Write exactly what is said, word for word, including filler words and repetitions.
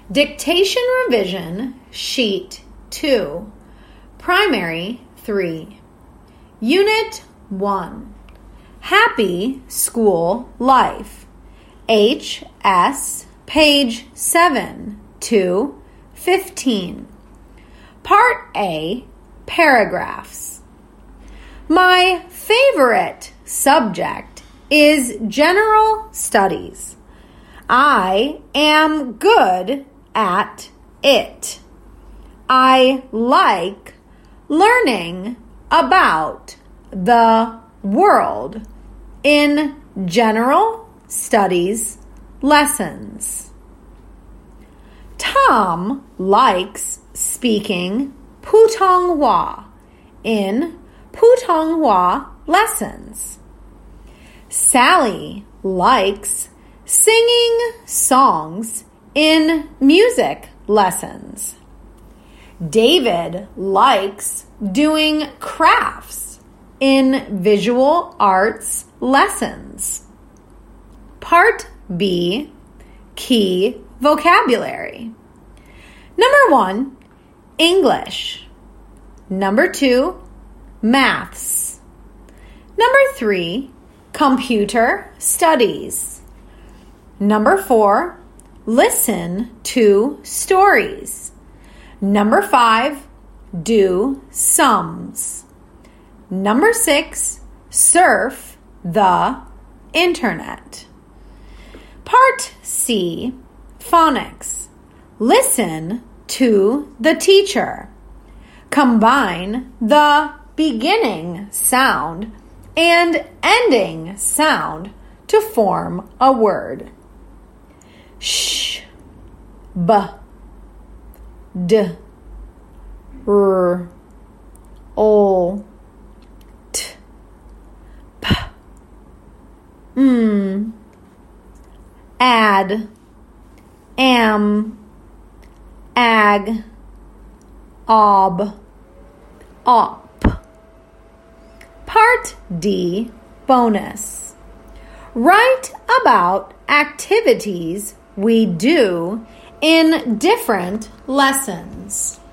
Dictation Revision, Sheet two, Primary three, Unit one, Happy School Life, H S, page seven to fifteen. Part A, Paragraphs. My favorite subject is General Studies. I am good at it. I like learning about the world in General Studies lessons. Tom likes speaking Putonghua in Putonghua lessons. Sally likes singing songs in music lessons. David likes doing crafts in visual arts lessons. Part B, Key Vocabulary. Number one, English. Number two, Maths. Number three, Computer Studies. Number four, Listen to stories. Number five, do sums. Number six, surf the internet. Part C, Phonics. Listen to the teacher. Combine the beginning sound and ending sound to form a word. Sh, b, d, r, o, t, p, m, add, am, ag, ob, op. Part D, Bonus. Write about activities we do in different lessons.